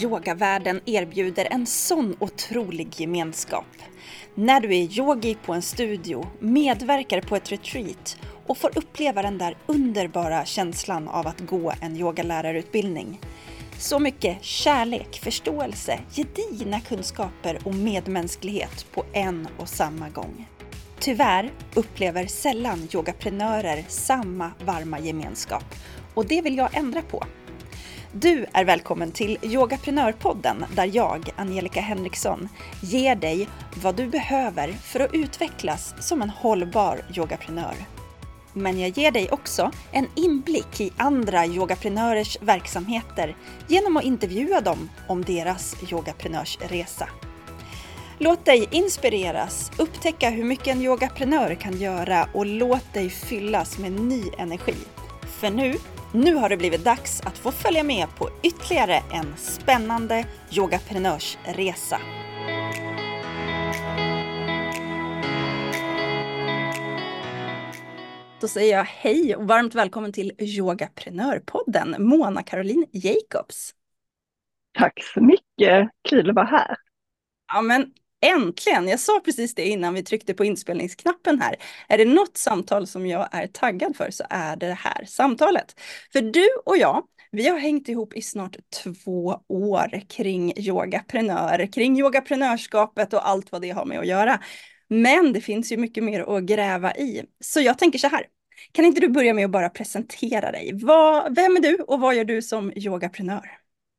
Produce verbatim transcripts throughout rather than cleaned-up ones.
yogavärlden erbjuder en sån otrolig gemenskap. När du är yogi på en studio, medverkar på ett retreat och får uppleva den där underbara känslan av att gå en yogalärarutbildning. Så mycket kärlek, förståelse, gedigna kunskaper och medmänsklighet på en och samma gång. Tyvärr upplever sällan yogaprenörer samma varma gemenskap och det vill jag ändra på. Du är välkommen till Yogaprenörpodden där jag, Angelica Henriksson, ger dig vad du behöver för att utvecklas som en hållbar yogaprenör. Men jag ger dig också en inblick i andra yogaprenörers verksamheter genom att intervjua dem om deras yogaprenörsresa. Låt dig inspireras, upptäcka hur mycket en yogaprenör kan göra och låt dig fyllas med ny energi. För nu, nu har det blivit dags att få följa med på ytterligare en spännande yogaprenörsresa. Då säger jag hej och varmt välkommen till Yogaprenörpodden, Mona Caroline Jacobs. Tack så mycket, kul att vara här. Ja men äntligen, jag sa precis det innan vi tryckte på inspelningsknappen här. Är det något samtal som jag är taggad för så är det det här samtalet. För du och jag, vi har hängt ihop i snart två år kring yogaprenör, kring yogaprenörskapet och allt vad det har med att göra. Men det finns ju mycket mer att gräva i. Så jag tänker så här, kan inte du börja med att bara presentera dig? Vad, vem är du och vad gör du som yogaprenör?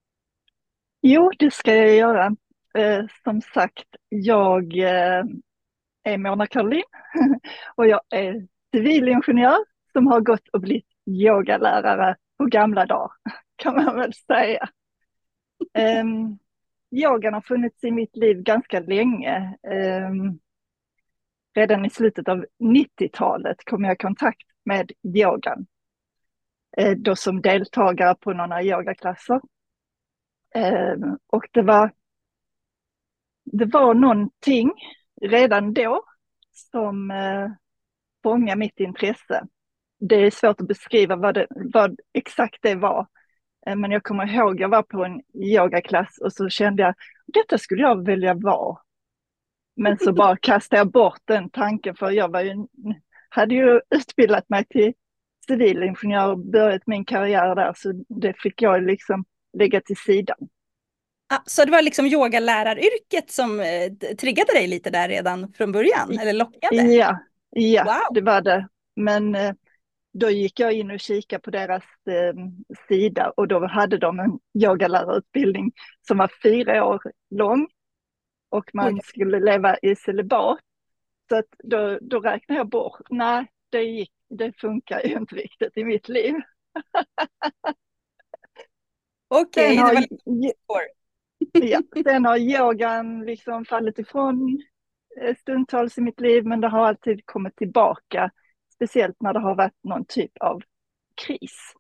Jo, det ska jag göra. Eh, som sagt, jag eh, är Mona Caroline och jag är civilingenjör som har gått och blivit yogalärare på gamla dagar, kan man väl säga. Eh, yogan har funnits i mitt liv ganska länge. Eh, redan i slutet av nittiotalet kom jag i kontakt med yogan. Eh, då som deltagare på några yogaklasser. Eh, och det var Det var någonting redan då som eh, fångade mitt intresse. Det är svårt att beskriva vad, det, vad exakt det var. Eh, men jag kommer ihåg, jag var på en yogaklass och så kände jag, detta skulle jag vilja vara. Men så bara kastade jag bort den tanken för jag var ju, hade ju utbildat mig till civilingenjör och börjat min karriär där. Så det fick jag liksom lägga till sidan. Ah, så det var liksom yogaläraryrket som eh, triggade dig lite där redan från början, eller lockade? Ja, ja wow. Det var det. Men eh, då gick jag in och kikade på deras eh, sida och då hade de en yogalärarutbildning som var fyra år lång och man Oj. skulle leva i celibat. Så att då, då räknade jag bort, nej det, gick, det funkar ju inte riktigt i mitt liv. Okej, okay, det var lite Ja, sen har yogan liksom fallit ifrån stundtals i mitt liv, men det har alltid kommit tillbaka, speciellt när det har varit någon typ av kris.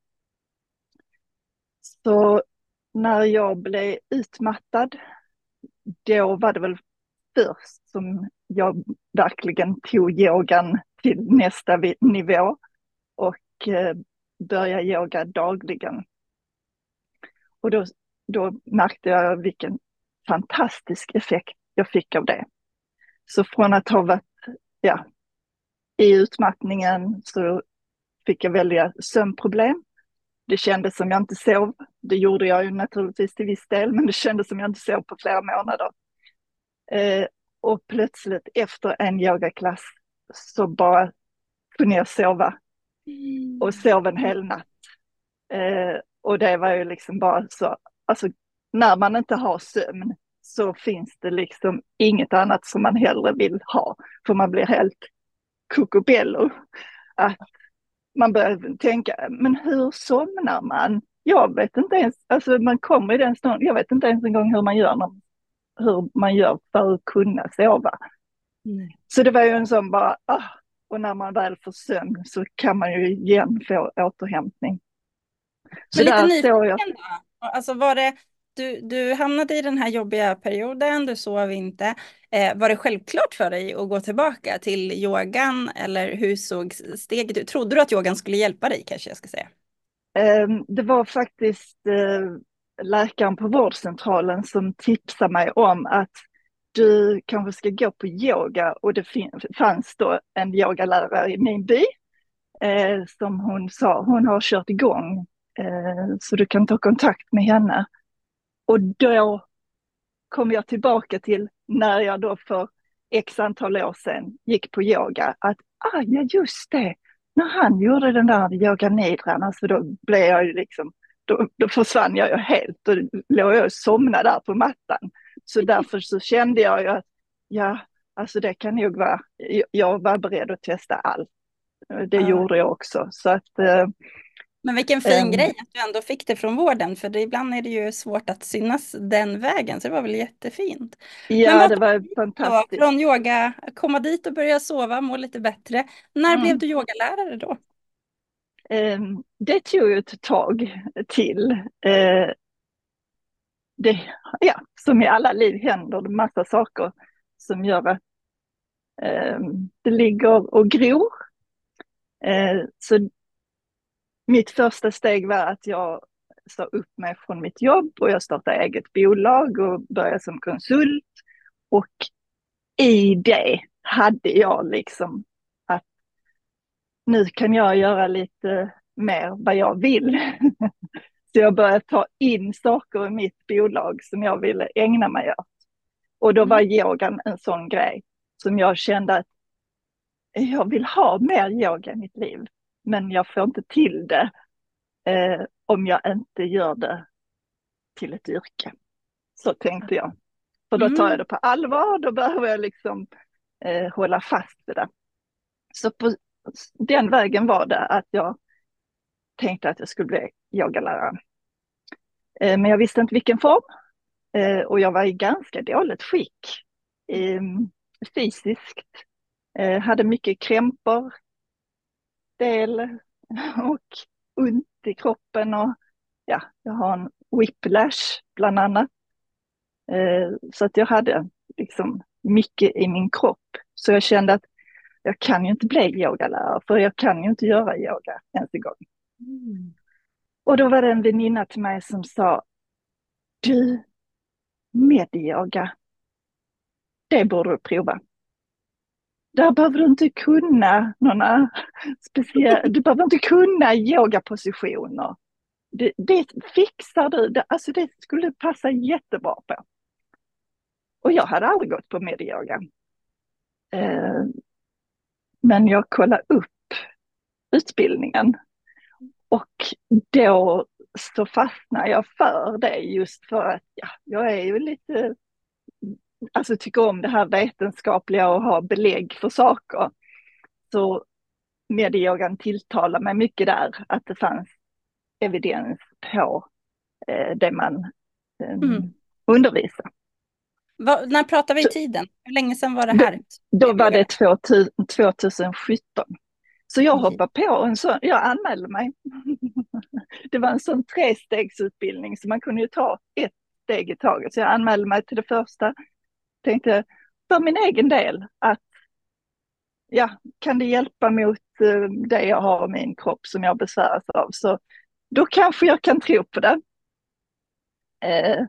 Så när jag blev utmattad, då var det väl först som jag verkligen tog yogan till nästa nivå och eh, började yoga dagligen. Och då Då märkte jag vilken fantastisk effekt jag fick av det. Så från att ha varit ja, i utmattningen så fick jag välja sömnproblem. Det kändes som jag inte sov. Det gjorde jag ju naturligtvis till viss del, men det kändes som jag inte sov på flera månader. Eh, och plötsligt efter en yogaklass så bara kunde jag sova. Och sov en hel natt. Eh, och det var ju liksom bara så, alltså när man inte har sömn så finns det liksom inget annat som man hellre vill ha. För man blir helt kokobello. Att man börjar tänka, men hur somnar man? Jag vet inte ens, alltså man kommer i den stunden, jag vet inte ens en gång hur man gör, hur man gör för att kunna sova. Mm. Så det var ju en sån bara, ah, och när man väl får sömn så kan man ju igen få återhämtning. Så lite nyfiken jag... då, alltså var det, du, du hamnade i den här jobbiga perioden, du sov inte. Eh, var det självklart för dig att gå tillbaka till yogan eller hur såg steget ut? Trodde du att yogan skulle hjälpa dig kanske jag ska säga? Eh, det var faktiskt eh, läkaren på vårdcentralen som tipsade mig om att du kanske ska gå på yoga, och det fanns då en yogalärare i min by eh, som hon sa, hon har kört igång eh, så du kan ta kontakt med henne. Och då kom jag tillbaka till när jag då för x antal år sedan gick på yoga, att ah, ja just det, när han gjorde den där yoga nidran, alltså då blev jag ju liksom, då, då försvann jag ju helt och låg jag och somnade där på mattan. Så därför så kände jag ju att ja, alltså det kan nog vara, jag var beredd att testa allt. Det Ja. gjorde jag också. Så att, eh, Men vilken fin um, grej att du ändå fick det från vården, för det, ibland är det ju svårt att synas den vägen, så det var väl jättefint. Men ja, vad det tog var dig då fantastiskt. från yoga, komma dit och börja sova, må lite bättre. När blev Mm. du yogalärare då? Um, det tog ju ett tag till. Uh, det, ja, som i alla liv händer det massa saker som gör att um, det ligger och gror. Uh, så mitt första steg var att jag sa upp mig från mitt jobb och jag startade eget bolag och började som konsult. Och i det hade jag liksom att nu kan jag göra lite mer vad jag vill. Så jag började ta in saker i mitt bolag som jag ville ägna mig åt. Och då var Mm. yogan en sån grej som jag kände att jag vill ha mer yoga i mitt liv. Men jag får inte till det eh, om jag inte gör det till ett yrke. Så tänkte jag. För då tar jag Mm. det på allvar, då behöver jag liksom eh, hålla fast vid det. Så på den vägen var det att jag tänkte att jag skulle bli yogalärare. Eh, men jag visste inte vilken form. Eh, och jag var i ganska dåligt skick eh, fysiskt. Eh, hade mycket krämpor, del och ont i kroppen. Och ja, jag har en whiplash bland annat. Eh, så att jag hade liksom mycket i min kropp. Så jag kände att jag kan ju inte bli yogalärare, för jag kan ju inte göra yoga ens en gång. Mm. Och då var det en väninna till mig som sa, du, medyoga, det borde du prova. Där behöver du inte kunna några speciella, du behöver inte kunna yogapositioner. Det, det fixar du, det, alltså det skulle passa jättebra på. Och jag hade aldrig gått på medyoga. Eh, men jag kollade upp utbildningen och då så fastnar jag för det, just för att ja, jag är ju lite, alltså tycker om det här vetenskapliga och ha belägg för saker. Så medyogan tilltalar mig mycket där, att det fanns evidens på eh, det man eh, Mm. undervisar. Va, när pratar vi i Så, tiden? Hur länge sedan var det då, här? då var det Yogalärare? tjugohundrasjutton. Så jag Okej. hoppade på en sån, jag anmälde mig. Det var en sån trestegsutbildning så man kunde ju ta ett steg i taget. Så jag anmälde mig till det första, tänkte för min egen del att ja, kan det hjälpa mot uh, det jag har i min kropp som jag besväras av, så då kanske jag kan tro på det. Uh,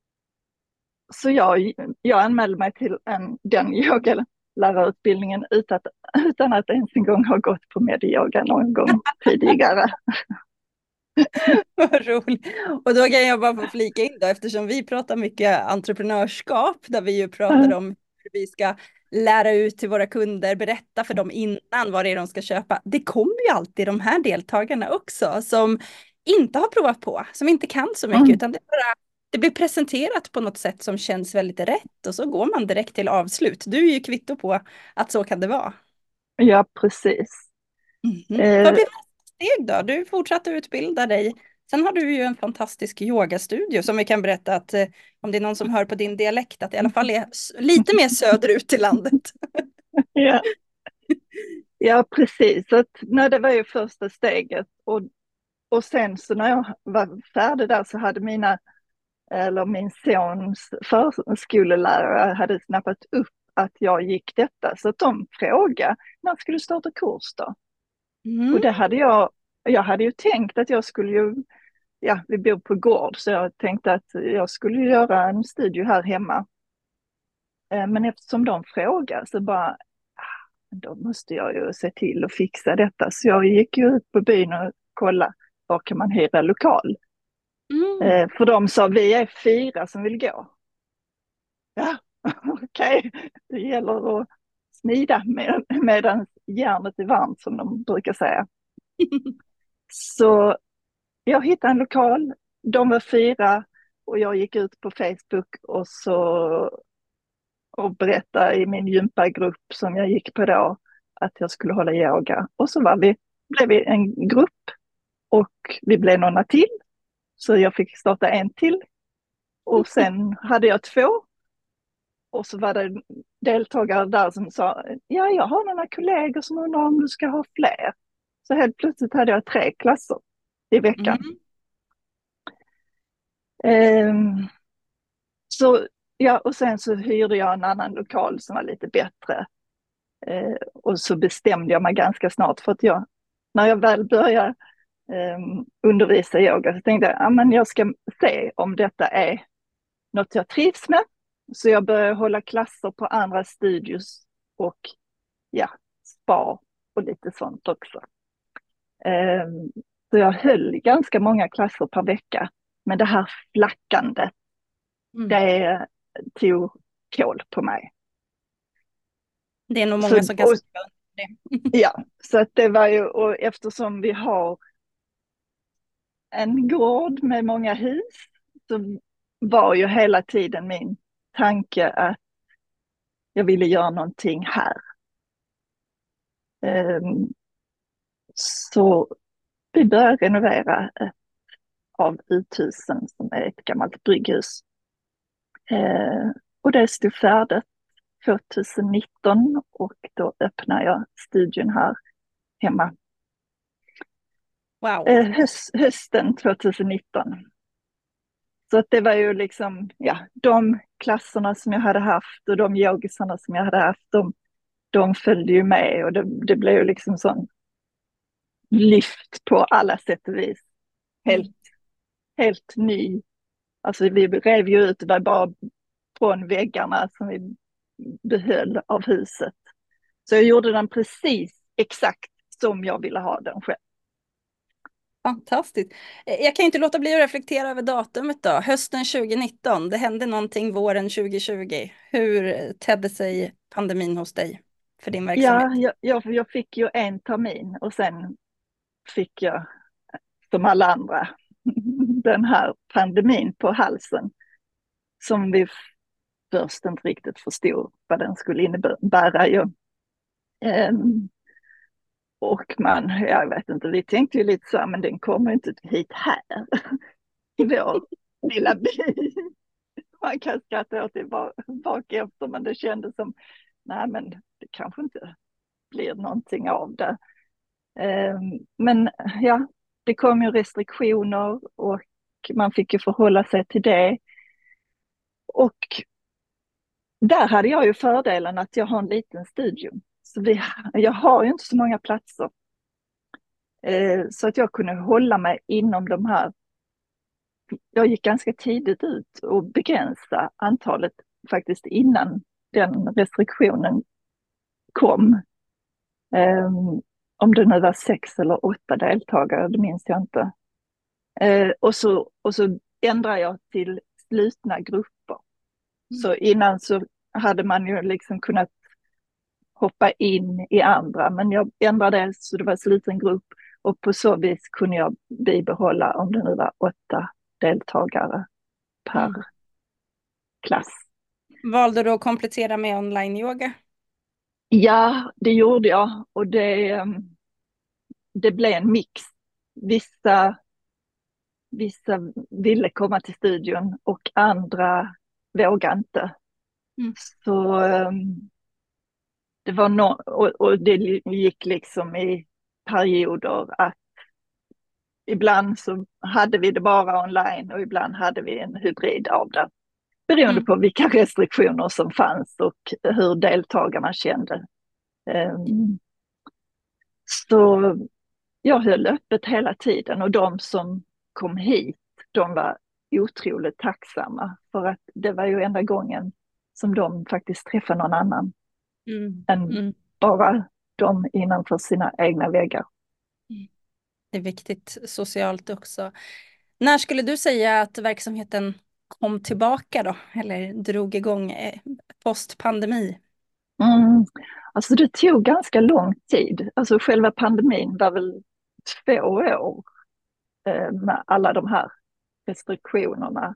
så jag, jag anmälde mig till en, den yogalärarutbildningen utan att, utan att ens en gång ha gått på medyoga någon gång tidigare. Vad roligt. Och då kan jag bara få flika in då, eftersom vi pratar mycket entreprenörskap, där vi ju pratar om hur vi ska lära ut till våra kunder, berätta för dem innan vad det är de ska köpa. Det kommer ju alltid de här deltagarna också som inte har provat på, som inte kan så mycket, Mm. utan det, bara, det blir presenterat på något sätt som känns väldigt rätt och så går man direkt till avslut. Du är ju kvitto på att så kan det vara. Ja, precis. Mhm. Vad Uh, blev nästa steg då? Du fortsatte utbilda dig. Sen har du ju en fantastisk yogastudio som vi kan berätta att eh, om det är någon som hör på din dialekt, att det i alla fall är s- lite mer söderut i landet. ja. Ja, precis. Så att, nej, det var ju första steget. Och, och sen så när jag var färdig där så hade mina, eller min sons förskolelärare hade snappat upp att jag gick detta. Så att de frågade, när skulle du starta kurs då? Mm. Och det hade jag, jag hade ju tänkt att jag skulle ju ja, vi bor på gård, så jag tänkte att jag skulle göra en studio här hemma. Eh, Men eftersom de frågar så bara, ah, då måste jag ju se till att fixa detta. Så jag gick ju ut på byn och kollade var kan man hyra lokal. Mm. Eh, För de sa, vi är fyra som vill gå. Ja, okej, det gäller att smida med, medan järnet är varmt som de brukar säga. Så jag hittade en lokal, de var fyra och jag gick ut på Facebook och så och berättade i min gympagrupp som jag gick på då att jag skulle hålla yoga. Och så var vi, blev vi en grupp och vi blev några till. Så jag fick starta en till. Och sen hade jag två. Och så var det deltagare där som sa, ja, jag har några kollegor som undrar om du ska ha fler. Så helt plötsligt hade jag tre klasser i veckan. Mm. Ehm, så ja, och sen så hyrde jag en annan lokal som var lite bättre. Eh, och så bestämde jag mig ganska snart för att jag, när jag väl började eh, undervisa yoga så tänkte jag, ja men jag ska se om detta är något jag trivs med. Så jag började hålla klasser på andra studios och ja, spa och lite sånt också. Eh, så jag höll ganska många klasser per vecka. Men det här flackandet, Mm. det tog kål på mig. Det är nog många Så, som kan och, skriva under det. ja, så att det var ju, och eftersom vi har en gård med många hus så var ju hela tiden min tanke att jag ville göra någonting här. Um, så vi började renovera ett av uthusen som är ett gammalt brygghus. Uh, och det stod färdigt tjugonitton och då öppnade jag studion här hemma. Wow. Uh, höst, hösten tjugonitton. Så att det var ju liksom, ja, de klasserna som jag hade haft och de yogisarna som jag hade haft, de, de följde ju med och det, det blev ju liksom sån lyft på alla sätt och vis. Helt, Mm. helt ny. Alltså vi rev ju ut, det var bara från väggarna som vi behöll av huset. Så jag gjorde den precis exakt som jag ville ha den själv. Fantastiskt. Eh, Jag kan inte låta bli att reflektera över datumet då. Hösten tjugonitton, det hände någonting våren tjugohundratjugo. Hur tedde sig pandemin hos dig för din verksamhet? Ja, jag, jag, jag fick ju en termin och sen fick jag, som alla andra, den här pandemin på halsen som vi först inte riktigt förstod vad den skulle innebära. Ju. Um, och man, jag vet inte, vi tänkte ju lite så här, men den kommer inte hit här i vår lilla by. Man kan skratta åt det bak efter, men det kändes som, nej men det kanske inte blir någonting av det. Um, men ja, det kom ju restriktioner och man fick ju förhålla sig till det. Och där hade jag ju fördelen att jag har en liten studio. Så vi, jag har ju inte så många platser. Eh, så att jag kunde hålla mig inom de här. Jag gick ganska tidigt ut och begränsa antalet faktiskt innan den restriktionen kom. Eh, om det nu var sex eller åtta deltagare, det minns jag inte. Eh, och, så, och så ändrade jag till slutna grupper. Mm. Så innan så hade man ju liksom kunnat hoppa in i andra, men jag ändrade så det var en sluten grupp och på så vis kunde jag bibehålla om det nu var åtta deltagare per Mm. klass. Valde du att komplettera med online-yoga? Ja, det gjorde jag och det, det blev en mix. Vissa, vissa ville komma till studion och andra vågade inte. Mm. Så det var no, och, och det gick liksom i perioder att ibland så hade vi det bara online och ibland hade vi en hybrid av det. Beroende Mm. på vilka restriktioner som fanns och hur deltagarna kände. Um, så jag höll öppet hela tiden och de som kom hit, de var otroligt tacksamma för att det var ju enda gången som de faktiskt träffade någon annan Mm. än Mm. bara de innanför sina egna väggar. Det är viktigt socialt också. När skulle du säga att verksamheten kom tillbaka då? Eller drog igång eh, postpandemi? Mm. Alltså det tog ganska lång tid. Alltså själva pandemin var väl två år eh, med alla de här restriktionerna.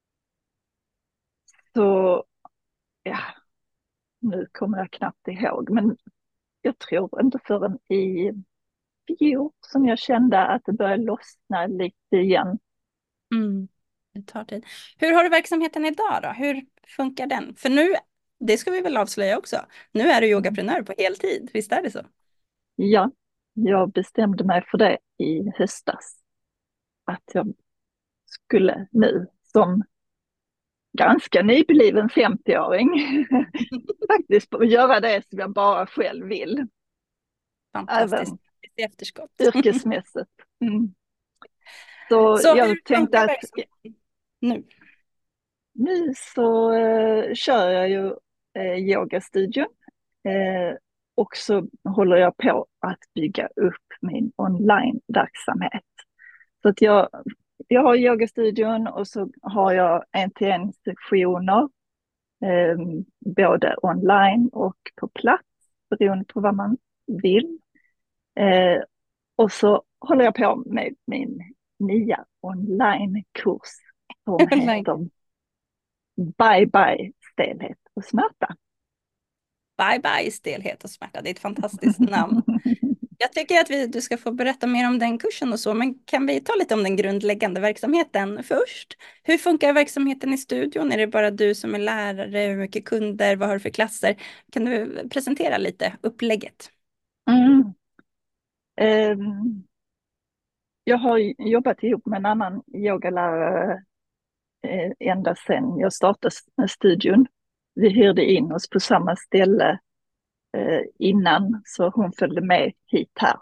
Så ja, nu kommer jag knappt ihåg, men jag tror inte förrän i fjol som jag kände att det började lossna lite igen. Mm. Det tar tid. Hur har du verksamheten idag då? Hur funkar den? För nu, det ska vi väl avslöja också, nu är du yogaprenör på heltid, visst är det så? Ja, jag bestämde mig för det i höstas. Att jag skulle nu som ganska nybliven femtioåring faktiskt göra det som jag bara själv vill. Fantastiskt. Även I efterskott. yrkesmässigt. Mm. Så, Så jag hur tänkte funkar att verksamheten nu? nu så eh, kör jag ju eh, yogastudion eh, och så håller jag på att bygga upp min online-verksamhet. Så att jag, jag har yogastudion och så har jag en-till-en-sektioner eh, både online och på plats beroende på vad man vill. Eh, och så håller jag på med min nya onlinekurs som heter Bye Bye Stelhet och Smärta. Bye bye stelhet och smärta, det är ett fantastiskt namn. Jag tycker att vi, du ska få berätta mer om den kursen och så, men kan vi ta lite om den grundläggande verksamheten först? Hur funkar verksamheten i studion? Är det bara du som är lärare? Hur mycket kunder? Vad har du för klasser? Kan du presentera lite upplägget? Mm. Um, jag har jobbat ihop med en annan yogalärare eh, ända sedan jag startade studion. Vi hyrde in oss på samma ställe eh, innan, så hon följde med hit här.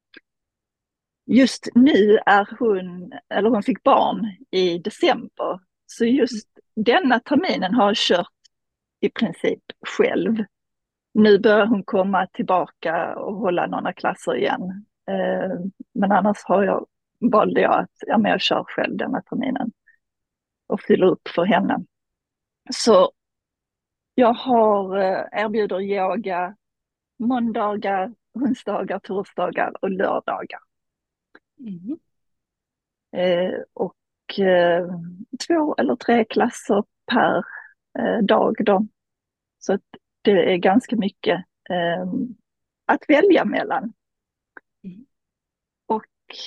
Just nu är hon, eller hon fick barn i december, så just denna terminen har jag kört i princip själv. Nu börjar hon komma tillbaka och hålla några klasser igen. Eh, men annars har jag, valde jag att ja, men jag kör själv denna terminen och fyller upp för henne. Så jag har, eh, erbjuder yoga måndagar, onsdagar, torsdagar och lördagar. Mm. Eh, och eh, två eller tre klasser per eh, dag då. Så att det är ganska mycket eh, att välja mellan. Mm. Och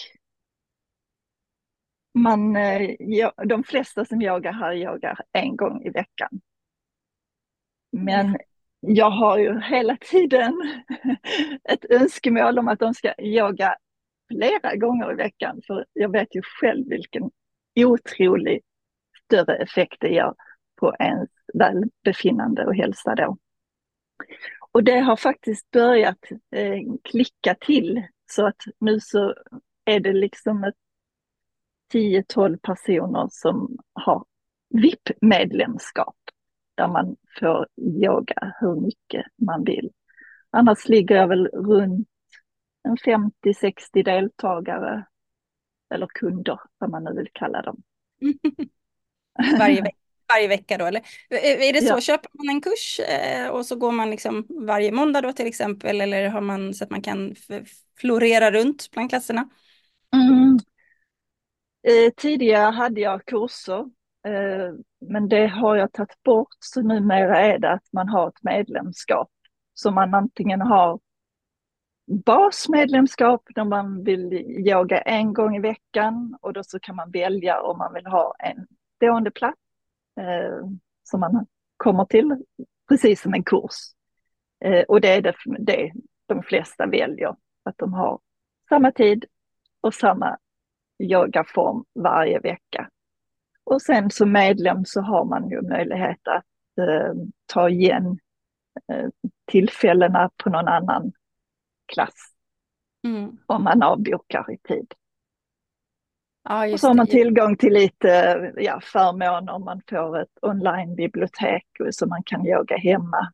man, eh, ja, de flesta som yogar här yogar en gång i veckan. Men Ja. jag har ju hela tiden ett önskemål om att de ska yoga flera gånger i veckan. För jag vet ju själv vilken otrolig större effekt det gör på ens välbefinnande och hälsa då. Och det har faktiskt börjat eh, klicka till, så att nu så är det liksom ett tio tolv personer som har V I P-medlemskap där man får yoga hur mycket man vill. Annars ligger jag väl runt en femtio sextio deltagare eller kunder, vad man nu vill kalla dem. Varje, veck varje vecka då, eller? Är det så, Ja. köper man en kurs eh, och så går man liksom varje måndag då till exempel, eller har man så att man kan florera runt bland klasserna? Mm. Eh, tidigare hade jag kurser, eh, men det har jag tagit bort, så numera är det att man har ett medlemskap som man antingen har basmedlemskap där man vill yoga en gång i veckan, och då så kan man välja om man vill ha en stående plats eh, som man kommer till, precis som en kurs. Eh, och det är det, det de flesta väljer, att de har samma tid och samma yogaform varje vecka. Och sen som medlem så har man ju möjlighet att eh, ta igen eh, tillfällena på någon annan klass Mm. om man avbokar i tid. Ja, Och så just har man det. tillgång till lite ja, förmåner om man får ett onlinebibliotek så man kan yoga hemma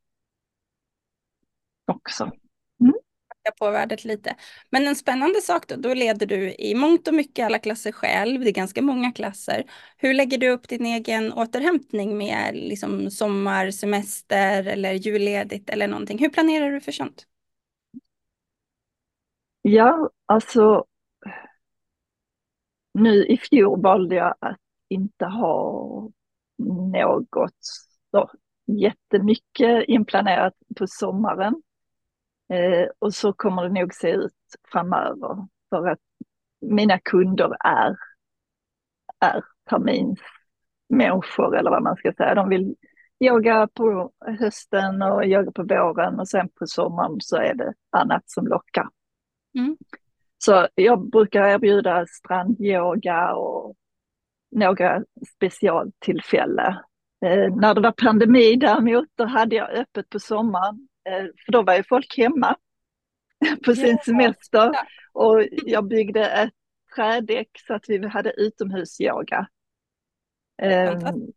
också. Mm. På värdet lite. Men en spännande sak då, då leder du i mångt och mycket alla klasser själv, det är ganska många klasser. Hur lägger du upp din egen återhämtning med liksom sommar, semester eller julledigt eller någonting? Hur planerar du för sånt? Ja, alltså nu i fjol valde jag att inte ha något så jättemycket inplanerat på sommaren. Eh, och så kommer det nog se ut framöver. För att mina kunder är, är terminsmänniskor eller vad man ska säga. De vill yoga på hösten och yoga på våren och sen på sommaren så är det annat som lockar. Mm. Så jag brukar erbjuda strandyoga och några specialtillfällen. Eh, när det var pandemi däremot, då hade jag öppet på sommaren. Eh, för då var ju folk hemma på Ja, sin semester ja. och jag byggde ett trädäck så att vi hade utomhusyoga. Eh, Fantastiskt.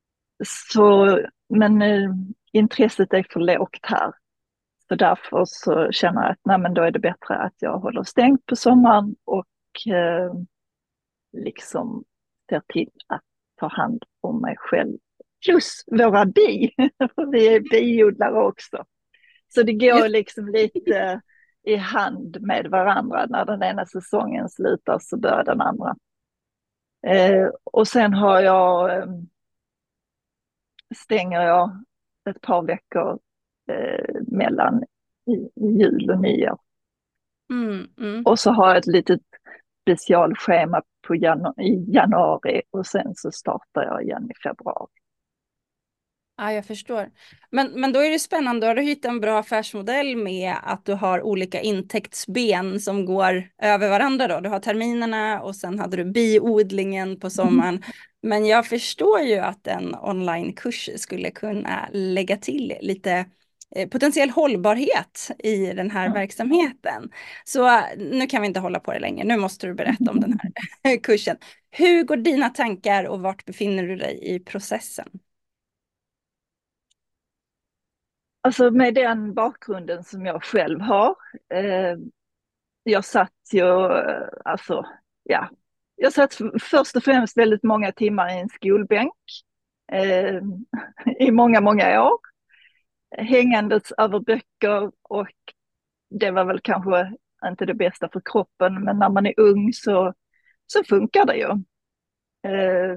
så, men eh, intresset är för lågt här. Så därför så känner jag att nej, men då är det bättre att jag håller stängt på sommaren och eh, liksom ser till att ta hand om mig själv. Plus våra bi, för vi är biodlare också. Så det går Just, liksom lite i hand med varandra. När den ena säsongen slutar så börjar den andra. Eh, och sen har jag, eh, stänger jag ett par veckor eh, mellan i- jul och nyår. mm, mm. Och så har jag ett litet specialschema på janu- i januari och sen så startar jag igen i februari. Ja, jag förstår. Men, men då är det spännande, då har du hittat en bra affärsmodell med att du har olika intäktsben som går över varandra då. Du har terminerna och sen hade du biodlingen på sommaren. Men jag förstår ju att en onlinekurs skulle kunna lägga till lite eh, potentiell hållbarhet i den här Mm. verksamheten. Så eh, nu kan vi inte hålla på det längre. Nu måste du berätta om den här kursen. Hur går dina tankar och vart befinner du dig i processen? Alltså med den bakgrunden som jag själv har. Eh, jag satt ju, eh, alltså, ja. Jag satt först och främst väldigt många timmar i en skolbänk. Eh, I många, många år. Hängandes över böcker och det var väl kanske inte det bästa för kroppen, men när man är ung så, så funkar det ju. Eh,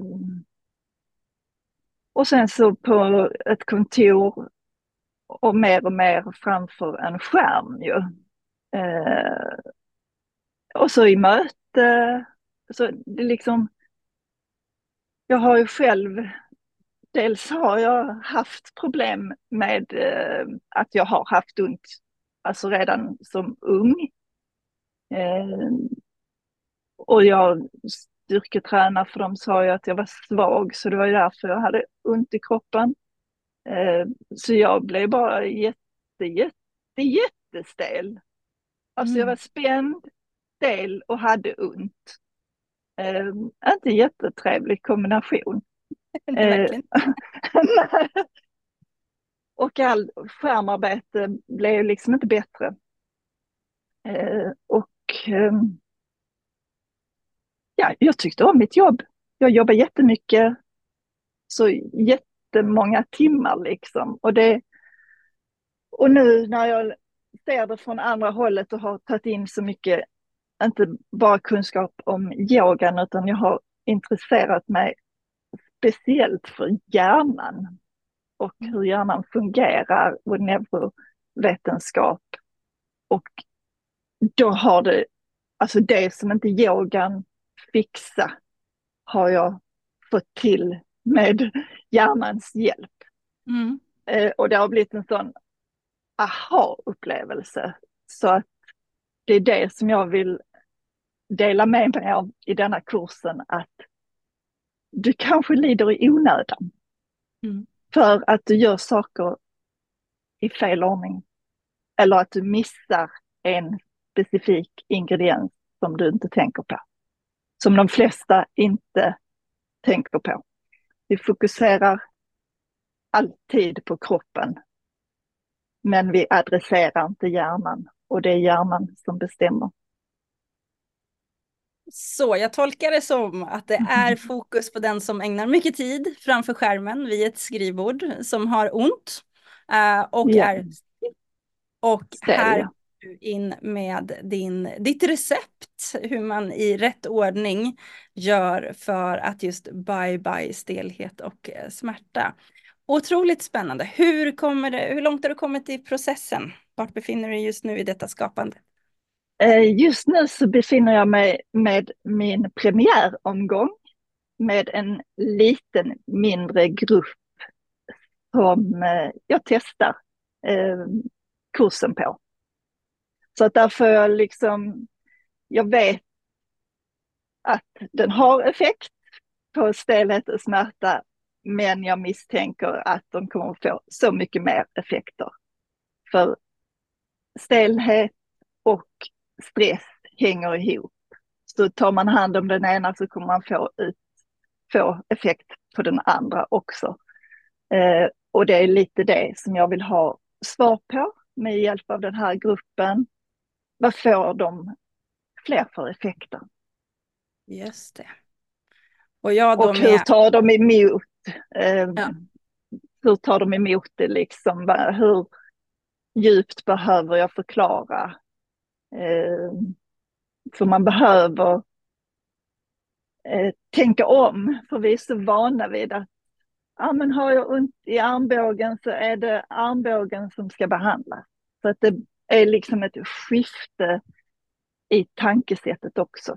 och sen så på ett kontor och mer och mer framför en skärm ju. Eh, och så i möte. Så det liksom, jag har ju själv, dels har jag haft problem med eh, att jag har haft ont, alltså redan som ung. Eh, och jag styrketränar för de sa ju att jag var svag så det var ju därför jag hade ont i kroppen. Eh, så jag blev bara jätte, jätte, jättestel. Alltså jag var Mm. spänd, stel och hade ont. Eh, inte jättetrevlig kombination. Det är Eh, verkligen. och all skärmarbete blev liksom inte bättre. Eh, och eh, ja, jag tyckte om mitt jobb. Jag jobbar jättemycket, så jättemånga timmar liksom. Och, det, och nu när jag ser det från andra hållet och har tagit in så mycket, inte bara kunskap om yogan, utan jag har intresserat mig speciellt för hjärnan och hur hjärnan fungerar och neurovetenskap. Och då har det, alltså det som inte yogan fixa har jag fått till med hjärnans hjälp. Mm. Eh, och det har blivit en sån aha-upplevelse. Så att det är det som jag vill dela med mig av i denna kursen, att du kanske lider i onödan Mm. för att du gör saker i fel ordning. Eller att du missar en specifik ingrediens som du inte tänker på. som de flesta inte tänker på. Vi fokuserar alltid på kroppen, men vi adresserar inte hjärnan, och det är hjärnan som bestämmer. Så jag tolkar det som att det är fokus på den som ägnar mycket tid framför skärmen vid ett skrivbord, som har ont uh, och Ja. är och Stel, här ja. går du in med din, ditt recept hur man i rätt ordning gör för att just bye bye stelhet och eh, smärta. Otroligt spännande. Hur, kommer det, hur långt har du kommit i processen? Vart befinner du dig just nu i detta skapande? Just nu så befinner jag mig med min premiäromgång med en liten mindre grupp som jag testar eh, kursen på. Så att därför jag liksom, jag vet att den har effekt på stelhet och smärta, men jag misstänker att de kommer att få så mycket mer effekter. För stelhet och stress hänger ihop. Så tar man hand om den ena så kommer man få, ut, få effekt på den andra också. Eh, och det är lite det som jag vill ha svar på med hjälp av den här gruppen. Vad får de fler för effekter? Just det. Och jag då Och hur med... tar de emot, eh, Ja. hur tar de emot det liksom? Hur djupt behöver jag förklara? Eh, för man behöver eh, tänka om, för vi är så vana vid att ja, men har jag ont i armbågen så är det armbågen som ska behandlas. Så att det är liksom ett skifte i tankesättet också.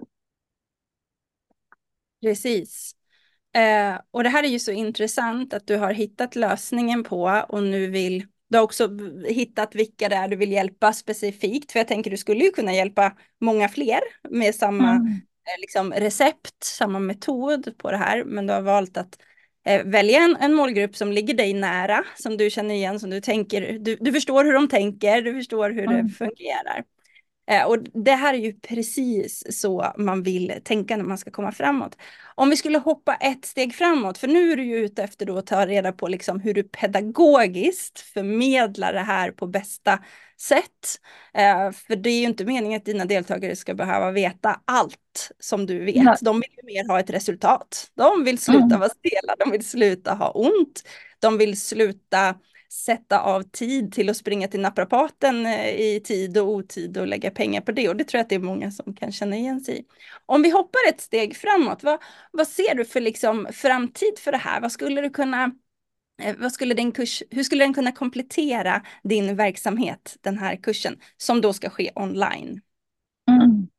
Precis. Eh, och det här är ju så intressant att du har hittat lösningen på och nu vill, du har också hittat vilka det är du vill hjälpa specifikt. För jag tänker du skulle ju kunna hjälpa många fler med samma Mm. eh, liksom recept, samma metod på det här. Men du har valt att eh, välja en, en målgrupp som ligger dig nära, som du känner igen, som du tänker, du, du förstår hur de tänker, du förstår hur Mm. det fungerar. Eh, och det här är ju precis så man vill tänka när man ska komma framåt. Om vi skulle hoppa ett steg framåt, för nu är du ju ute efter då att ta reda på liksom hur du pedagogiskt förmedlar det här på bästa sätt. Eh, för det är ju inte meningen att dina deltagare ska behöva veta allt som du vet. Nej. De vill ju mer ha ett resultat. De vill sluta Mm. vara stela, de vill sluta ha ont, de vill sluta sätta av tid till att springa till naprapaten i tid och otid och lägga pengar på det. Och det tror jag att det är många som kan känna igen sig i. Om vi hoppar ett steg framåt, vad, vad ser du för liksom framtid för det här? Vad skulle du kunna, vad skulle din kurs, hur skulle den kunna komplettera din verksamhet, den här kursen, som då ska ske online? Mm.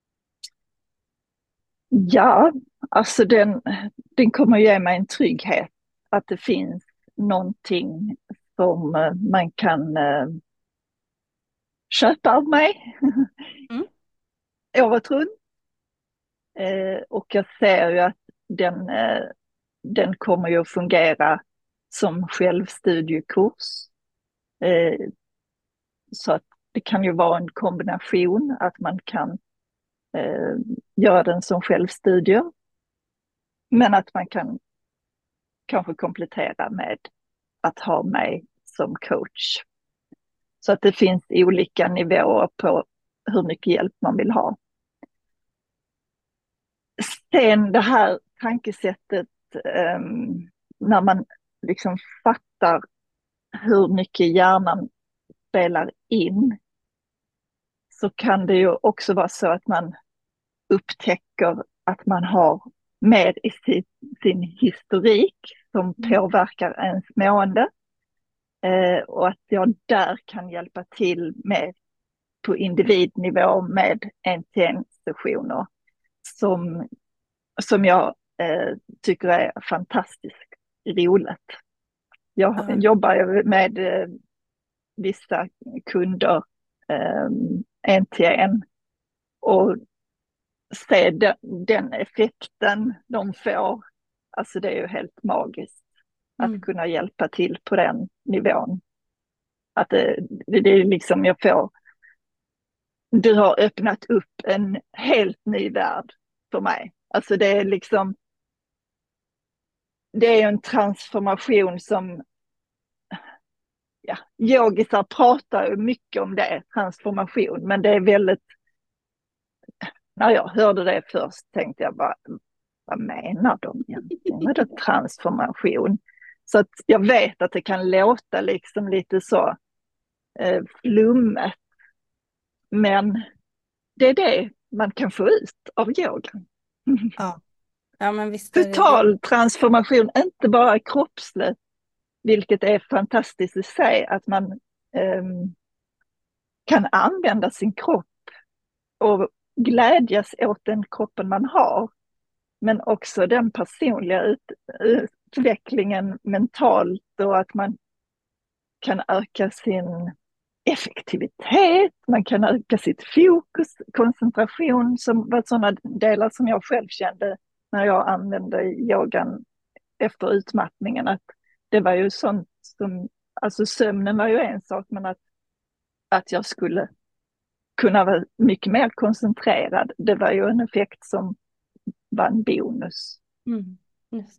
Ja, alltså den, den kommer ge mig en trygghet att det finns någonting som man kan uh, köpa av mig Mm. året runt. Uh, och jag ser ju att den, uh, den kommer ju att fungera som självstudiekurs. Uh, så att det kan ju vara en kombination att man kan uh, göra den som självstudier. Men att man kan kanske komplettera med att ha mig som coach. Så att det finns olika nivåer på hur mycket hjälp man vill ha. Sen det här tankesättet um, när man liksom fattar hur mycket hjärnan spelar in, så kan det ju också vara så att man upptäcker att man har med i sin, sin historik som påverkar ens mående. Eh, och att jag där kan hjälpa till med på individnivå med en-till-en-sessioner som, som jag eh, tycker är fantastiskt roligt. Jag Ja. jobbar med eh, vissa kunder eh, en-till-en och se den, den effekten de får. Alltså det är ju helt magiskt att Mm. kunna hjälpa till på den nivån. Att det, det, det är liksom jag får, du har öppnat upp en helt ny värld för mig. Alltså det är liksom, det är en transformation som, ja, yogisar pratar ju mycket om det, transformation, men det är väldigt, när jag hörde det först tänkte jag bara, vad menar de egentligen? Vad är transformation? Så att jag vet att det kan låta liksom lite så eh, flummet, men det är det man kan få ut av yogan. Ja, ja men visst är det det. Total transformation, inte bara kroppsligt, vilket är fantastiskt i sig, att man eh, kan använda sin kropp och glädjas åt den kroppen man har, men också den personliga ut, utvecklingen mentalt, och att man kan öka sin effektivitet, man kan öka sitt fokus, koncentration, som var sådana delar som jag själv kände när jag använde yogan efter utmattningen, att det var ju sånt som, alltså sömnen var ju en sak, men att, att jag skulle kunna vara mycket mer koncentrerad, det var ju en effekt som var en bonus. Mm, just.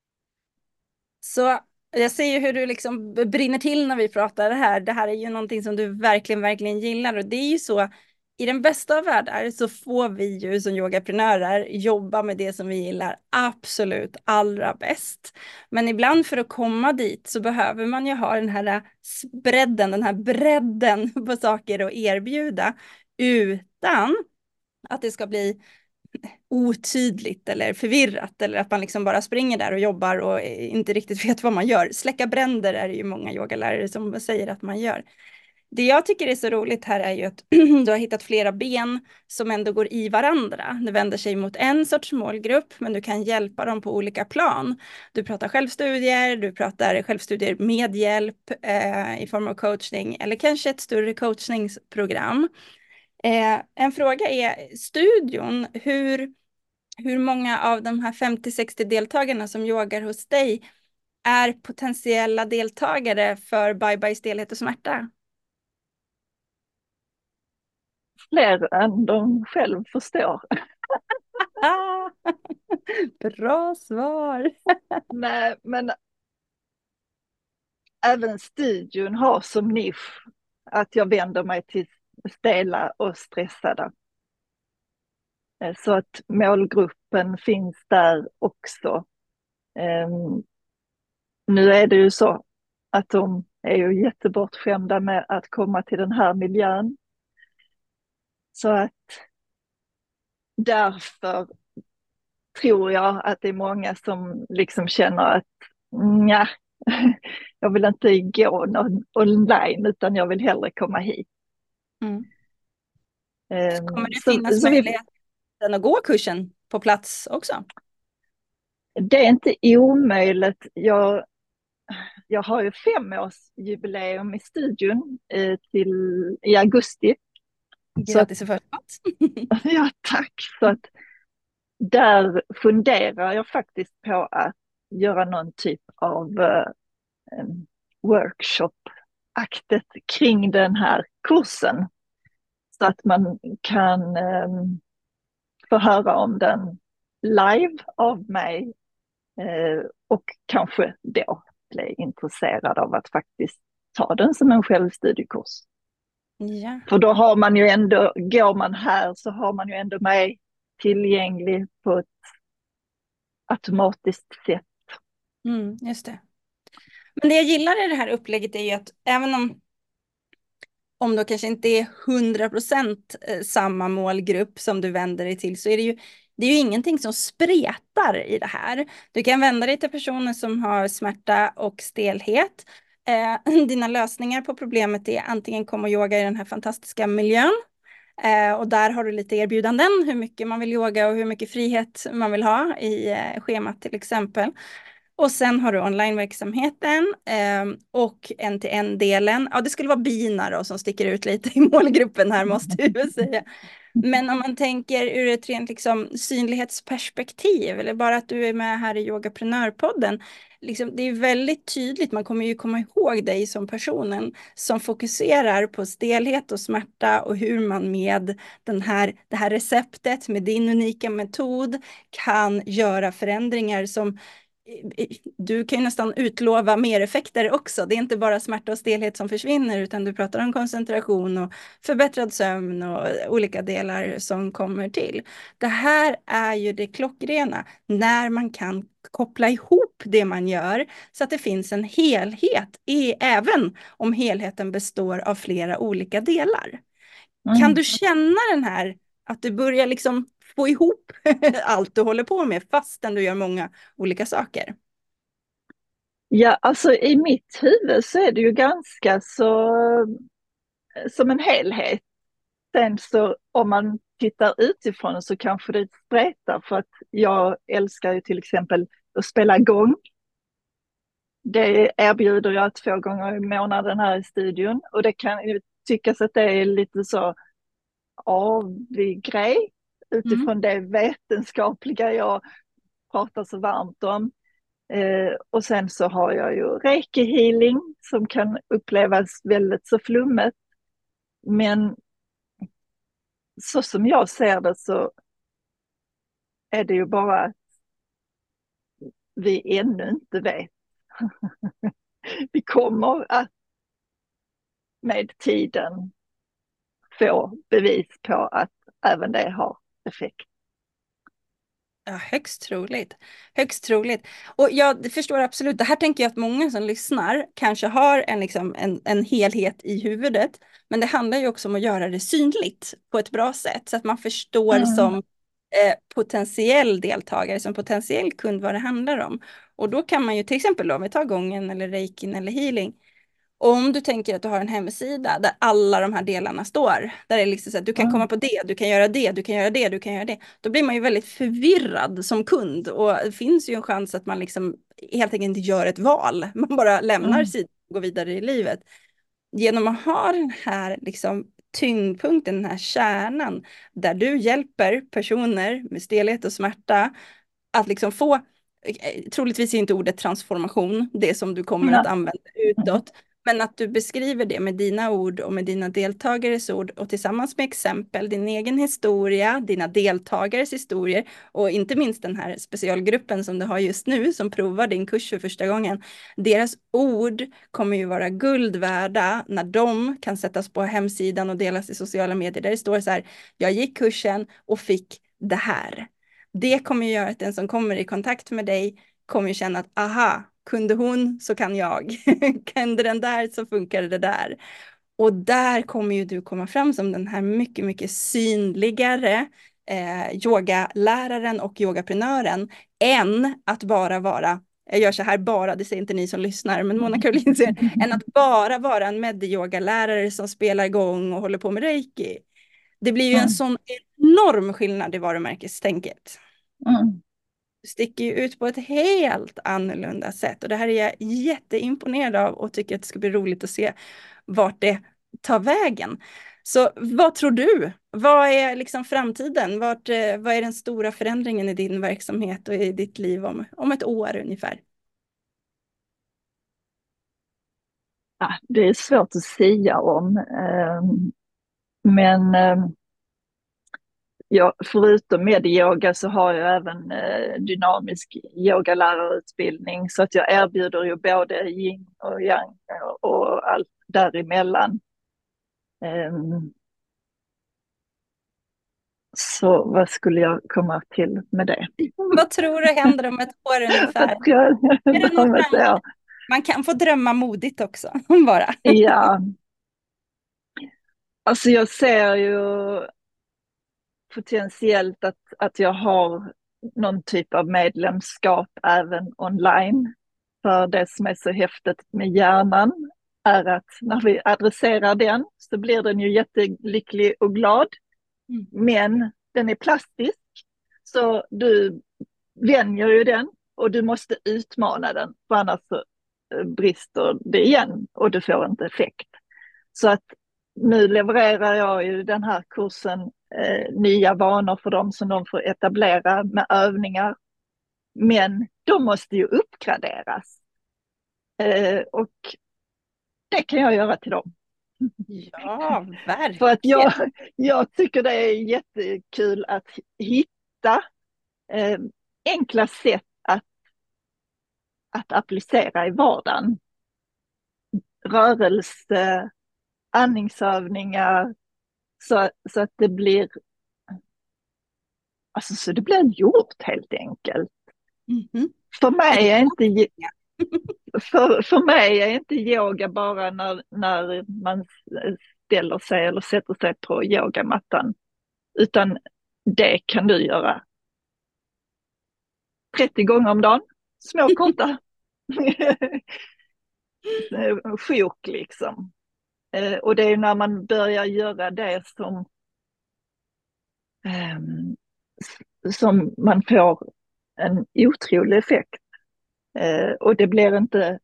Så jag ser ju hur du liksom brinner till när vi pratar det här. Det här är ju någonting som du verkligen, verkligen gillar. Och det är ju så, i den bästa av världar så får vi ju som yogaprenörer jobba med det som vi gillar absolut allra bäst. Men ibland för att komma dit så behöver man ju ha den här bredden, den här bredden på saker att erbjuda, utan att det ska bli otydligt eller förvirrat, eller att man liksom bara springer där och jobbar och inte riktigt vet vad man gör. Släcka bränder är det ju många yogalärare som säger att man gör. Det jag tycker är så roligt här är ju att du har hittat flera ben som ändå går i varandra. Det vänder sig mot en sorts målgrupp, men du kan hjälpa dem på olika plan. Du pratar självstudier, du pratar självstudier med hjälp eh, i form av coachning, eller kanske ett större coachningsprogram. Eh, en fråga är studion, hur, hur många av de här femtio sextio deltagarna som yogar hos dig är potentiella deltagare för Bye Bye stelhet och smärta? Fler än de själv förstår. Bra svar! Nej, men även studion har som nisch att jag vänder mig till stela och stressade. Så att målgruppen finns där också. Um, nu är det ju så att de är ju jättebortskämda med att komma till den här miljön. Så att därför tror jag att det är många som liksom känner att nja, jag vill inte gå någon online, utan jag vill hellre komma hit. Mm. Um, Kommer det så, finnas så möjlighet att gå kursen på plats också? Det är inte omöjligt. Jag, jag har ju femårsjubileum i studion eh, till, i augusti. Grattis i förskott! Ja, tack. Så att där funderar jag faktiskt på att göra någon typ av eh, workshop-aktet kring den här kursen. Så att man kan eh, få höra om den live av mig eh, och kanske då bli intresserad av att faktiskt ta den som en självstudiekurs. Ja. För då har man ju ändå, går man här så har man ju ändå mig tillgänglig på ett automatiskt sätt. Mm, just det. Men det jag gillar i det här upplägget är ju att även om om då kanske inte är hundra procent samma målgrupp som du vänder dig till, så är det ju, det är ju ingenting som spretar i det här. Du kan vända dig till personer som har smärta och stelhet. Eh, dina lösningar på problemet är antingen kom och yoga i den här fantastiska miljön. Eh, och där har du lite erbjudanden, hur mycket man vill yoga och hur mycket frihet man vill ha i eh, schemat till exempel. Och sen har du onlineverksamheten eh, och en-till-en-delen. Ja, det skulle vara bina då som sticker ut lite i målgruppen här måste vi väl säga. Men om man tänker ur ett rent liksom, synlighetsperspektiv eller bara att du är med här i Yogaprenörpodden. Liksom, det är väldigt tydligt, man kommer ju komma ihåg dig som personen som fokuserar på stelhet och smärta och hur man med den här, det här receptet med din unika metod kan göra förändringar som du kan ju nästan utlova mer effekter också. Det är inte bara smärta och stelhet som försvinner utan du pratar om koncentration och förbättrad sömn och olika delar som kommer till. Det här är ju det klockrena när man kan koppla ihop det man gör så att det finns en helhet i, även om helheten består av flera olika delar. Mm. Kan du känna den här att du börjar liksom få ihop allt du håller på med fastän du gör många olika saker? Ja, alltså i mitt huvud så är det ju ganska så som en helhet. Sen så om man tittar utifrån så kanske det spretar för att jag älskar ju till exempel att spela gång. Det erbjuder jag två gånger i månaden här i studion och det kan ju tyckas att det är lite så avig grej utifrån Mm. det vetenskapliga jag pratar så varmt om. Eh, och sen så har jag ju reiki healing som kan upplevas väldigt så flummet. Men så som jag ser det så är det ju bara att vi ännu inte vet. Vi kommer att med tiden få bevis på att även det har effekt. Ja, högst troligt. Högst troligt. Och jag förstår absolut, det här tänker jag att många som lyssnar kanske har en, liksom, en, en helhet i huvudet. Men det handlar ju också om att göra det synligt på ett bra sätt så att man förstår Mm. som eh, potentiell deltagare, som potentiell kund vad det handlar om. Och då kan man ju till exempel då, om vi tar gången eller reikin eller healing. Om du tänker att du har en hemsida där alla de här delarna står, där det är liksom så att du kan komma Mm. på det, du kan göra det, du kan göra det, du kan göra det. Då blir man ju väldigt förvirrad som kund och det finns ju en chans att man liksom helt enkelt inte gör ett val. Man bara lämnar Mm. sidan och går vidare i livet. Genom att ha den här liksom tyngdpunkten, den här kärnan, där du hjälper personer med stelhet och smärta att liksom få, troligtvis är inte ordet transformation, det som du kommer Nej. att använda utåt, men att du beskriver det med dina ord och med dina deltagares ord och tillsammans med exempel, din egen historia, dina deltagares historier och inte minst den här specialgruppen som du har just nu som provar din kurs för första gången. Deras ord kommer ju vara guld värda när de kan sättas på hemsidan och delas i sociala medier där det står så här, jag gick kursen och fick det här. Det kommer ju göra att den som kommer i kontakt med dig kommer ju känna att aha, kunde hon så kan jag. Kunde den där så funkar det där. Och där kommer ju du komma fram som den här mycket, mycket synligare eh, yogaläraren och yogaprenören än att bara vara, jag gör så här bara, det säger inte ni som lyssnar, men Mona Caroline säger, än att bara vara en medyogalärare som spelar igång och håller på med reiki. Det blir ju en Mm. sån enorm skillnad i varumärkestänket. Mm. Sticker ju ut på ett helt annorlunda sätt. Och det här är jag jätteimponerad av och tycker att det ska bli roligt att se vart det tar vägen. Så vad tror du? Vad är liksom framtiden? Vart, eh, vad är den stora förändringen i din verksamhet och i ditt liv om, om ett år ungefär? Ja, det är svårt att säga om. ehm, Men ehm, ja, förutom medyoga så har jag även eh, dynamisk yogalärarutbildning så att jag erbjuder ju både yin och yang och, och allt däremellan. Ehm, Så vad skulle jag komma till med det? Vad tror du händer om ett år ungefär? Vad ska jag Är det någon göra framgång? så? Man kan få drömma modigt också, bara. Ja, alltså jag ser ju potentiellt att, att jag har någon typ av medlemskap även online. För det som är så häftigt med hjärnan är att när vi adresserar den så blir den ju jättelycklig och glad. Men den är plastisk så du vänjer ju den och du måste utmana den, för annars så eh, brister det igen och du får inte effekt. Så att nu levererar jag ju den här kursen eh, nya vanor för dem som de får etablera med övningar. Men de måste ju uppgraderas. Eh, och det kan jag göra till dem. Ja, För att verkligen. jag, jag tycker det är jättekul att hitta eh, enkla sätt att, att applicera i vardagen. Rörelse, andningsövningar, så, så att det blir, alltså så det blir gjort helt enkelt. Mhm. För Det mig är är inte, för, för mig är inte yoga bara när, när man ställer sig eller sätter sig på yogamattan, utan det kan du göra trettio gånger om dagen, små korta sjok liksom. Eh, och det är när man börjar göra det som, eh, som man får en otrolig effekt. Eh, och det blir inte,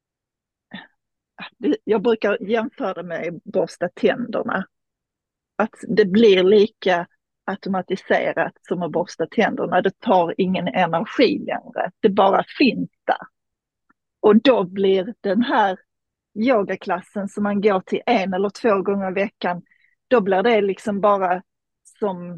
jag brukar jämföra med att borsta tänderna. Att det blir lika automatiserat som att borsta tänderna. Det tar ingen energi längre. Det bara finns där. Och då blir den här yogaklassen som man går till en eller två gånger i veckan, då blir det liksom bara som,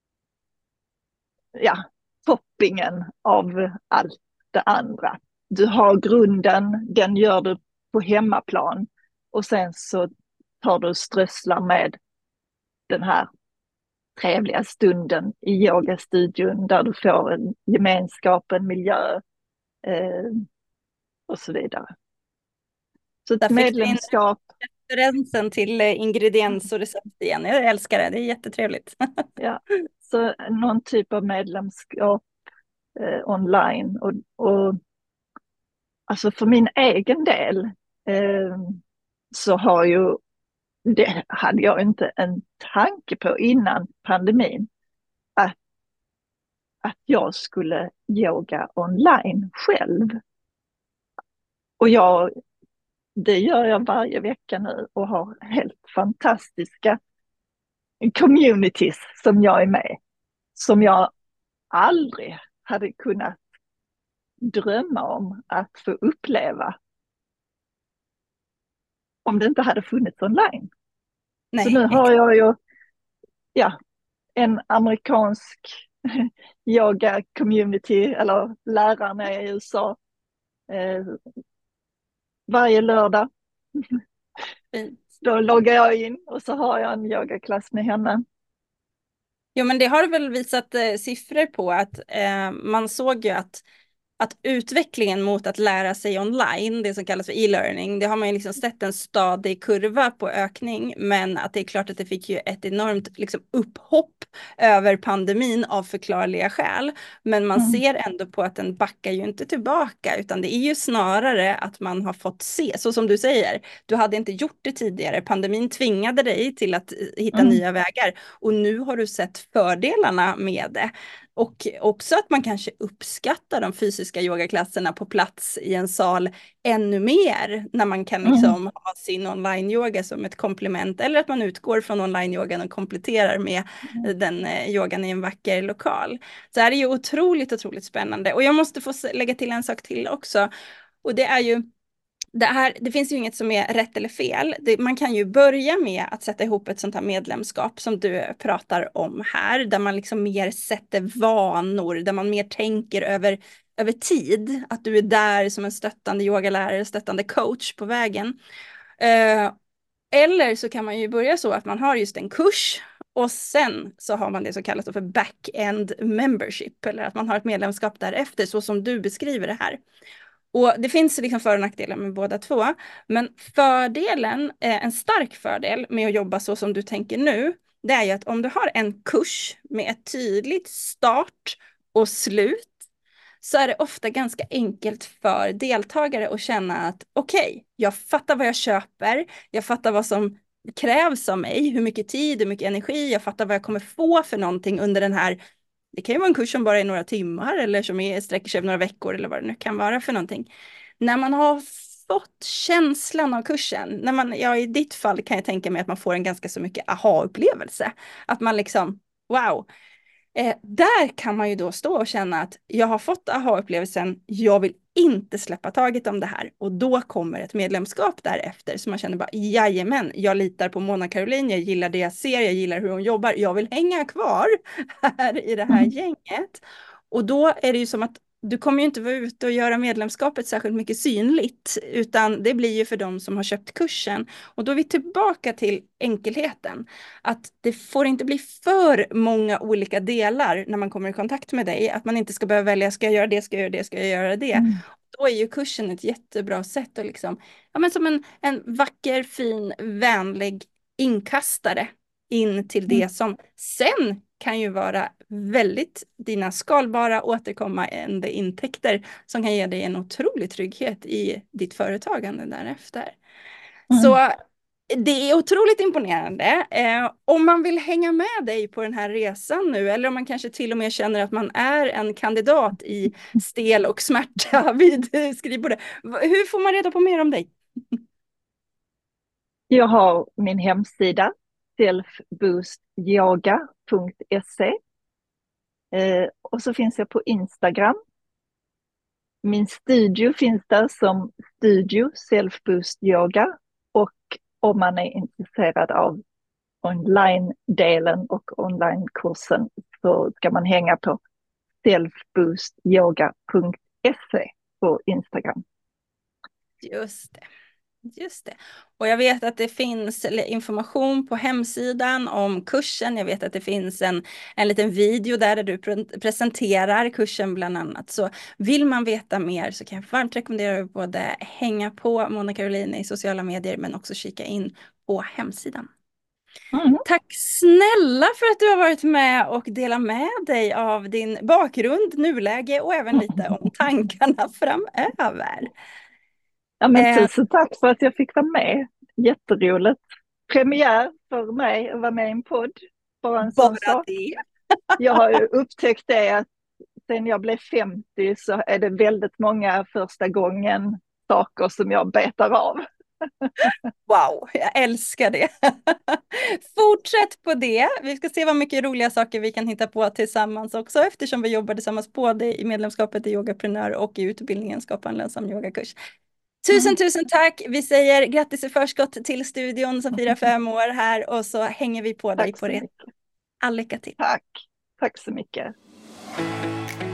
ja, toppingen av allt det andra. Du har grunden, den gör du på hemmaplan och sen så tar du och strösslar med den här trevliga stunden i yogastudion där du får en gemenskap, en miljö eh, och så vidare. Så ett Där fick du in medlemskap, referensen till eh, ingrediens och recept igen. Jag älskar det, det är jättetrevligt. ja, så någon typ av medlemskap eh, online och, och alltså för min egen del eh, så har ju, det hade jag inte en tanke på innan pandemin, att, att jag skulle yoga online själv. Och jag, det gör jag varje vecka nu och har helt fantastiska communities som jag är med, som jag aldrig hade kunnat drömma om att få uppleva om det inte hade funnits online. Så nu Nej, har jag ju, ja, en amerikansk yoga community eller lärarna i U S A eh, varje lördag. exakt. Då loggar jag in och så har jag en yogaklass med henne. Jo, men det har väl visat eh, siffror på att eh, man såg ju att att utvecklingen mot att lära sig online, det som kallas för e-learning, det har man ju liksom sett en stadig kurva på ökning, men att det är klart att det fick ju ett enormt liksom upphopp över pandemin av förklarliga skäl. Men man Mm. ser ändå på att den backar ju inte tillbaka, utan det är ju snarare att man har fått se, så som du säger, du hade inte gjort det tidigare, pandemin tvingade dig till att hitta Mm. nya vägar och nu har du sett fördelarna med det. Och också att man kanske uppskattar de fysiska yogaklasserna på plats i en sal ännu mer när man kan Mm. liksom ha sin online-yoga som ett komplement, eller att man utgår från online-yogan och kompletterar med den eh, yogan i en vacker lokal. Så här är ju otroligt, otroligt spännande. Och jag måste få lägga till en sak till också. Och det är ju det, här, det finns ju inget som är rätt eller fel. Det, man kan ju börja med att sätta ihop ett sånt här medlemskap som du pratar om här, där man liksom mer sätter vanor, där man mer tänker över, över tid, att du är där som en stöttande yogalärare, stöttande coach på vägen. Eh, eller så kan man ju börja så att man har just en kurs och sen så har man det som kallas för back-end membership, eller att man har ett medlemskap därefter, så som du beskriver det här. Och det finns liksom för- och nackdelar med båda två. Men fördelen, eh, en stark fördel med att jobba så som du tänker nu, det är ju att om du har en kurs med ett tydligt start och slut, så är det ofta ganska enkelt för deltagare att känna att okej, okay, jag fattar vad jag köper, jag fattar vad som krävs av mig, hur mycket tid, hur mycket energi, jag fattar vad jag kommer få för någonting under den här Det kan ju vara en kurs som bara är några timmar eller som är, sträcker sig över några veckor eller vad det nu kan vara för någonting. När man har fått känslan av kursen, när man, ja, i ditt fall kan jag tänka mig att man får en ganska så mycket aha-upplevelse. Att man liksom, wow. Eh, där kan man ju då stå och känna att jag har fått aha-upplevelsen, jag vill inte släppa taget om det här. Och då kommer ett medlemskap därefter. Så man känner bara, jajamän, jag litar på Mona Caroline, jag gillar det jag ser, jag gillar hur hon jobbar, jag vill hänga kvar här i det här Mm. gänget. Och då är det ju som att du kommer ju inte vara ute och göra medlemskapet särskilt mycket synligt, utan det blir ju för de som har köpt kursen. Och då är vi tillbaka till enkelheten. Att det får inte bli för många olika delar när man kommer i kontakt med dig. Att man inte ska behöva välja, ska jag göra det, ska jag göra det, ska jag göra det. Mm. Då är ju kursen ett jättebra sätt att liksom, ja men som en, en vacker, fin, vänlig inkastare in till Mm. det som sen kan ju vara väldigt dina skalbara återkommande intäkter som kan ge dig en otrolig trygghet i ditt företagande därefter. Mm. Så det är otroligt imponerande. Eh, om man vill hänga med dig på den här resan nu, eller om man kanske till och med känner att man är en kandidat i stel och smärta vid skrivbordet. Hur får man reda på mer om dig? Jag har min hemsida self boost yoga punkt se eh, och så finns jag på Instagram. Min studio finns där som Studio Self Boost Yoga, och om man är intresserad av online-delen och online-kursen så ska man hänga på self boost yoga punkt se på Instagram. Just det. Just det. Och jag vet att det finns information på hemsidan om kursen. Jag vet att det finns en, en liten video där, där du pre- presenterar kursen bland annat. Så vill man veta mer så kan jag varmt rekommendera att både hänga på Mona Caroline i sociala medier men också kika in på hemsidan. Mm. Tack snälla för att du har varit med och delat med dig av din bakgrund, nuläge och även lite om tankarna framöver. Ja, men Eh, tusen tack för att jag fick vara med. Jätteroligt. Premiär för mig att vara med i en podd. Bara en sån bara sak. det. Jag har ju upptäckt det att sen jag blev femtio så är det väldigt många första gången saker som jag betar av. Wow, jag älskar det. Fortsätt på det. Vi ska se vad mycket roliga saker vi kan hitta på tillsammans också, eftersom vi jobbar tillsammans både i medlemskapet i Yogaprenör och i utbildningen Skapa en lönsam yogakurs. Tusen, Mm. tusen tack. Vi säger grattis i förskott till studion som firar fem år här och så hänger vi på dig Tack på så det. mycket. All lycka till. Tack. Tack så mycket.